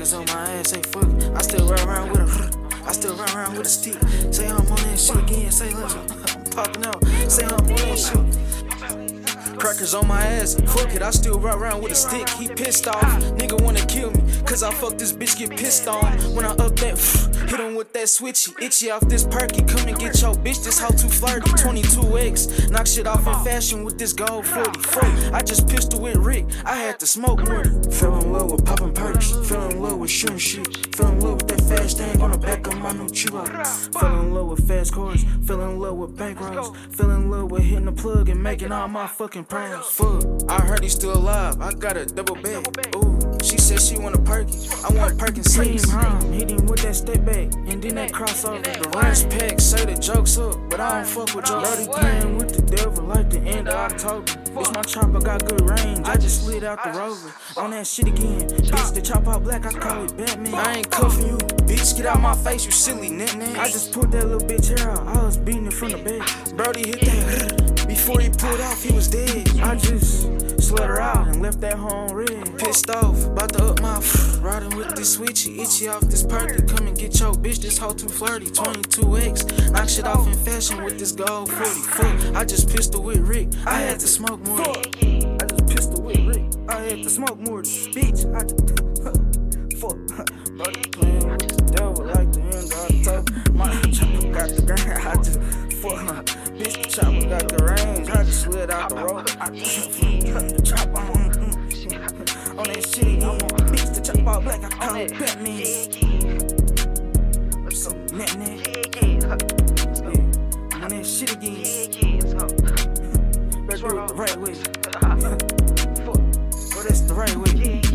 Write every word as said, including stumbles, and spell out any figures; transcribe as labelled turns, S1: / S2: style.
S1: Crackers on my ass, say fuck it. I still ride around with a, I still ride around with a stick. Say I'm on that shit again, say look, I'm popping out. Say I'm on that shit. Crackers on my ass, fuck it, I still ride around with a stick. He pissed off, nigga wanna kill me, cause I fuck this bitch, get pissed on. When I up that, hit him with that switchy, itchy off this perky. Come and get your bitch, this hoe too flirty. twenty-two X, knock shit off in fashion with this gold forty. Fuck, I just pistol with Rick, I had to smoke more. Fell in love with poppin' perks, fell in love with shooting shit. Fell in love with that fast thing on the back of my new Chihuahua. Fell in love with fast cars, fell in love with bankrolls. Fell in love with hitting the plug and making all my fucking pros. Fuck, I heard he's still alive, I got a double bag. Ooh, she said she want a perky, I want perkin six. Hit him with that step back, and then that crossover. The ranch pack, say the jokes up, but I don't fuck with jokes. Brody playing with the devil like the end of October. Bitch, my chopper got good range, I just slid out the rover. On that shit again, bitch, the chop out black, I call it Batman. I ain't cuffing you, bitch, get out my face, you silly nitname. I just put that little bitch hair out, I was beating it from the back. Brody hit that, before he pulled off, he was dead. I just slid her out and left that home red. Pissed off, about to up my f riding with this switchy, itchy off this perky. Come and get your bitch, this hoe too flirty. twenty-two X, knock shit off in fashion with this gold forty. Fuck, I just pistol with Rick, I had to smoke more. I just pistol with Rick, I had to smoke more. Bitch, I just fuck. Brody playing with the devil like the end of October. My chopper got the grand, I just fuck. Bitch, the chopper got the range, I just slid out the road. I just the chopper on, on that shit. I want a bitch to chop out black, I call it Batman. So, net net. Yeah, on that shit again. Better do it the right way. Fuck, well, that's the right way.